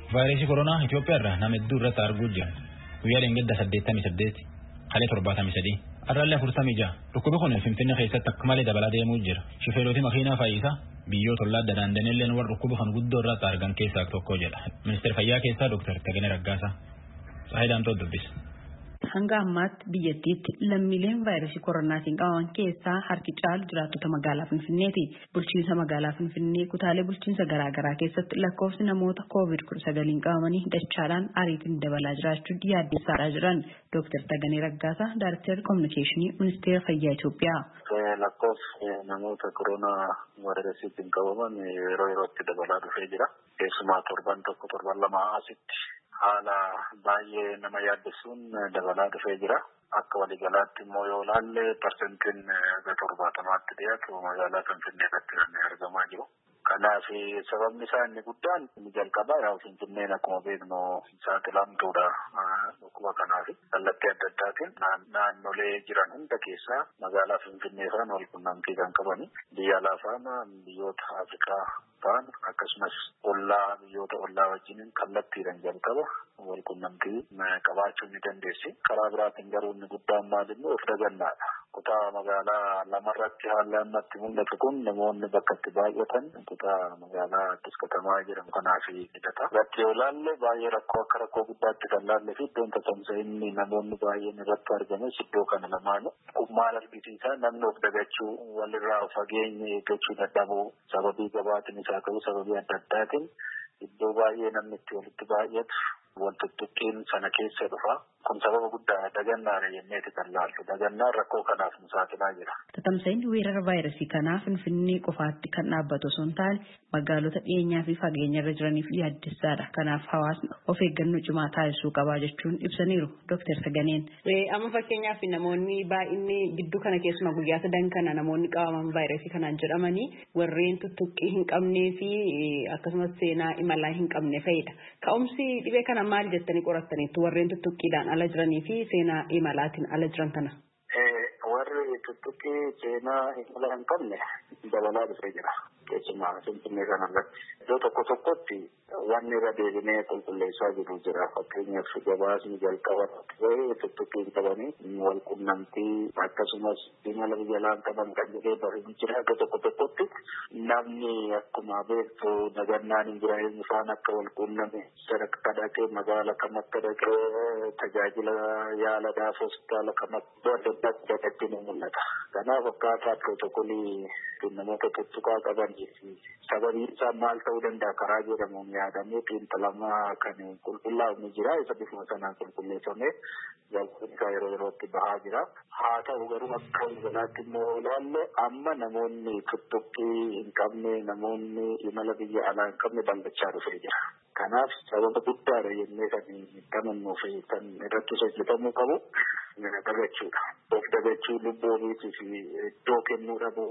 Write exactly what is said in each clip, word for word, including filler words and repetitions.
Vaayirasii koronaa Itoophiyaa irraa nama hedduu irratti arguu jira. Guyyaa dheengadda saddeettamii saddeet, halee torbaatamii sadii, arraallee afurtamii ja'a. Dhukkubi kun Finfinnee keessatti akka malee dabalaa deemuu jira. Shifeeroti makiinaa fayyisaa biyyoota ollaa adda daandaniilleen warra dhukkuba kan guddoo irratti argan keessaa tokko jedha. Ministeera fayyaa keessaa Dooktar Taganee Raggaasaa. Saayidaamtoo dubbisa. Hanga ammaatti biyyattiitti lammiileen vaayirasii koronaatiin qabaman keessaa harki caalu jiraattota magaalaa Finfinneeti. Bulchiinsa magaalaa Finfinnee kutaalee bulchiinsa garaa garaa keessatti lakkoofsi namoota koovid kudha sagaliin qabamanii dachaadhaan ariitiin dabalaa jiraachuu yaaddeessaa jiran. Dooktar Taganee Raggaasaa, Daayiriktarri Kominikeeshinii Ministeera Fayyaa Itoophiyaa. Lakkoofsi namoota koronaa vaayirasiitiin qabaman yeroo yerootti dabalaa dhufee jira. Keessumaa torban tokko torban lama asitti. Haala baay'ee nama yaaddessuun dabalaa dhufee jira. Akka waliigalaatti immoo yoo ilaalle parsentiin torbaatamaatti dhiyaatu magaalaa Finfinnee irratti kan argamaa jiru. Kanaaf sababni isaa inni guddaan inni jalqabaa yaa Finfinneen akkuma beeknu saaxilamtuudha dhukkuba kanaaf kallattii adda addaatiin naannolee jiran hunda keessaa magaalaa Finfinnee faan wal qunnamtii kan qabani. Biyya alaa faana biyyoota Afrikaa faan akkasumas ollaa biyyoota ollaa wajjin kallattiidhaan jalqaba wal qunnamtii qabaachuu ni dandeessi. Karaa biraatiin garuu inni guddaan maal immoo of dagannaadha. Kutaa magaalaa lamarratti haalli ammatti mul'atu kun namoonni bakka itti baay'atan kutaa magaalaa Addis Katamaa jedhamu kanaaf hidhata. Bakki yoo ilaalle baay'ee rakkoo akka rakkoo guddaatti kan laalle fi iddoon tatamsa'inni namoonni baay'een irratti argames iddoo kana lamaanu. Kun maal argisiisa namni of dagachuu walirraa fageenya eeggachuu dadhabuu sababii gabaatiin isaa ta'uu sababii adda addaatiin iddoo baay'ee namni itti walitti baay'atu wal tuttuqqiin sana keessa dhufa. Kun sababa guddaa dagannaadha jenneeti kan laallu. Dagannaan rakkoo kanaaf nu saaxilaa jira. Tatamsa'inni weerara vaayirasii kanaa Finfinnee qofaatti kan dhaabbatu osoo hin taane magaalota dhiyeenyaa fi fageenya irra jiraniif yaaddessaadha. Kanaaf hawaasni of eeggannoo cimaa taasisuu qabaa jechuun ibsaniiru Dooktar Taganeen. Amma fakkeenyaaf namoonni baay'inni gidduu kana keessumaa guyyaa sadan kana namoonni qabaman vaayirasii kanaan jedhamanii warreen tuttuqqii hin qabnee fi akkasumas seenaa imalaa hin qabne fa'idha. Ka'umsi dhibee kana maal jettanii qorattaniitu warreen tuttuqqiidhaan ala jiranii fi seenaa imalaatiin ala jiran kana? Warri tuttuqqii seenaa imalaa hin qabne dabalaa dhufee jira. Keessumaa Finfinnee kanarratti iddoo tokko tokkotti wanni irra deebinee qulqulleessaa jiru jira. Fakkeenyaaf gabaasni jalqaba tuttuqqii hin qabanii wal qunnamtii akkasumas imala biyya alaan qaban kan jedhee bareedu jira. Iddoo tokko tokkotti namni akkuma beektu dagannaan hin jira eenyu faan akka wal qunname sadarkaa dhaqee magaala kam akka dhaqee tajaajila yaalaaf hospitaala kam akka adda addaatti dhaqatti ni mul'ata. Kanaaf akkaataa pirootokolii namoota tuttuqaa qaban sababiin isaa maal ta'uu danda'a karaa jedhamuun yaadamee xiinxalamaa kan qulqullaa'u ni jira. Isa bifuma sanaan qulqulleeffamee jalqabni yeroo yerootti bahaa jira. Haa ta'u garuu akka waliigalaatti immoo ilaalle amma namoonni tuttuqqii hin qabne namoonni imala biyya alaa hin qabne bal'achaa dhufee jira. Kanaaf sababa guddaadha jennee kan gamannuu fi kan irratti hojjetamuu qabu dagachuudha. Of dagachuu lubbuu ofiitiif iddoo kennuu dhabuu.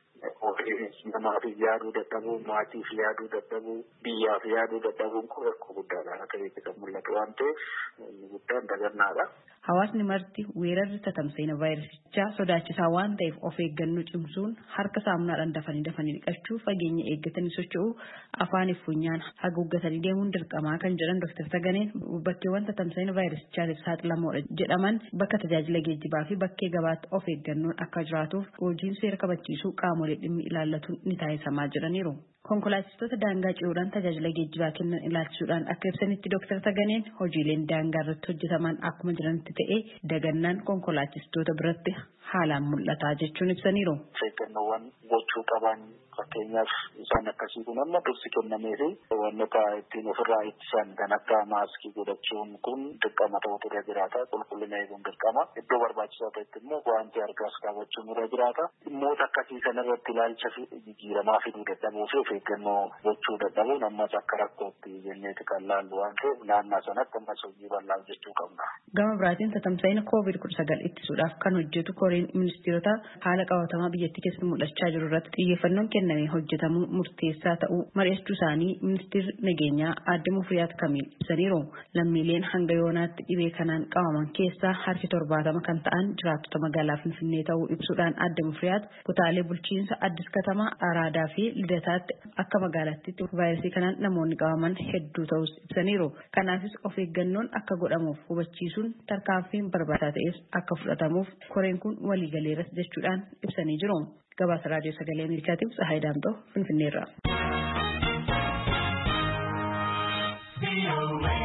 Namaaf yaaduu dadhabuu, maatiif yaaduu dadhabuu, biyyaaf yaaduu dadhabuun kun rakkoo guddaadha. Akka beektu kan mul'atu waan ta'eef inni guddaan dagannaadha. Hawaasni marti weerarri tatamsa'ina vaayirasichaa sodaachisaa waan ta'eef of eeggannoo cimsuun harka saamunaadhaan dafanii dafanii dhiqachuu fageenya eeggatanii socho'uu afaan funyaan haguuggatanii deemuun dirqamaa kan jedhan Dooktar Taganeen bakkeewwan tatamsa'ina vaayirasichaatiif saaxilamoodha jedhaman bakka tajaajila geejjibaa fi bakkee gabaatti of eeggannoon akka jiraatuuf hojiin seera kabachiisuu qaamolee dhimmi ilaallatuun ni taasisamaa jiraniiru. Konkolaachistoota daangaa ce'uudhaan tajaajila geejjibaa kennan ilaalchisuudhaan akka ibsanitti Dooktar Taganeen hojiileen daangaa irratti hojjetaman akkuma jiranitti ta'ee dagannaan konkolaachistoota biratti haalaan mul'ataa jechuun ibsaniiru. Eeggannoowwan gochuu qaban fakkeenyaaf isaan akkasii kun amma dursi kennamee fi wantoota ittiin ofirraa ittisan kan akka maaskii godhachuun kun dirqama ta'utu irra jiraata. Qulqullina eeguun dirqama. Iddoo barbaachisaa ta'etti immoo guwaantii harkaas kaawwachuun irra jiraata. Dhimmoota akkasii kanarratti ilaalcha fi jijjiiramaa fiduu dadhabuu fi of eeggannoo gochuu dadhabuun ammas akka rakkootti jenneeti kan laallu waan ta'eef naannoo sanatti ammas hojii bal'aa hojjechuu qabna. Gama biraatiin tatamsa'ina koovid kudha sagal ittisuudhaaf kan hojjetu koreen ministeerota haala qabatamaa biyyattii keessatti mul'achaa jiru irratti xiyyeeffannoon kennamee hojjetamuu murteessaa ta'uu mari'achuu isaanii ministeerri nageenyaa aadde Mufriyaat Kamiil ibsaniiru. Lammiileen hanga yoonaatti dhibee kanaan qabaman keessaa harki torbaatama kan ta'an jiraattota magaalaa Finfinnee ta'uu ibsuudhaan aadde Mufriyaat kutaalee bulchiinsa Addis Katamaa, Araadaa fi Lidataatti akka magaalattiitti vaayirasii kanaan namoonni qabaman hedduu ta'us ibsaniiru. Kanaafis of eeggannoon akka godhamuuf hubachiisuun tarkaanfiin barbaachisaa ta'es akka fudhatamuuf koreen kun waliigaleeras jechuudhaan ibsanii jiru. Gabaasa raadiyoo sagalee Ameerikaatiif Tsahaay Daamtoo Finfinneerraa.